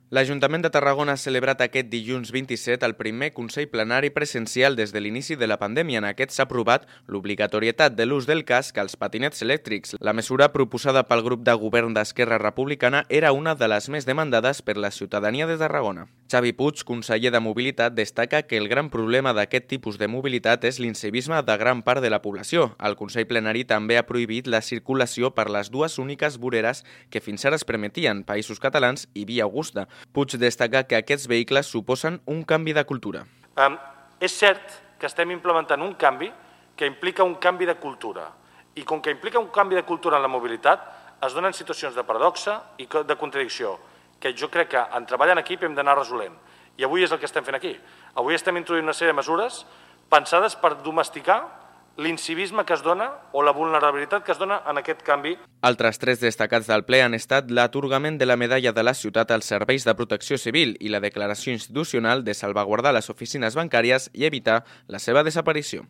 L'Ajuntament de Tarragona ha celebrat aquest dilluns 27 el primer Consell Plenari presencial des de l'inici de la pandèmia. En aquest s'ha aprovat l'obligatorietat de l'ús del casc als patinets elèctrics. La mesura proposada pel grup de govern d'Esquerra Republicana era una de les més demandades per la ciutadania de Tarragona. Xavi Puig, conseller de Mobilitat, destaca que el gran problema d'aquest tipus de mobilitat és l'incivisme de gran part de la població. El Consell Plenari també ha prohibit la circulació per les dues úniques voreres que fins ara es permetien, Països Catalans i Via Augusta. Puig destaca que aquests vehicles suposen un canvi de cultura. És cert que estem implementant un canvi que implica un canvi de cultura. I com que implica un canvi de cultura en la mobilitat, es donen situacions de paradoxa i de contradicció, que jo crec que en treball en equip hem d'anar resolent. I avui és el que estem fent aquí. Avui estem introduint una sèrie de mesures pensades per domesticar l'incivisme que es dona o la vulnerabilitat que es dona en aquest canvi. Altres tres destacats del ple han estat l'atorgament de la medalla de la ciutat als serveis de protecció civil i la declaració institucional de salvaguardar les oficines bancàries i evitar la seva desaparició.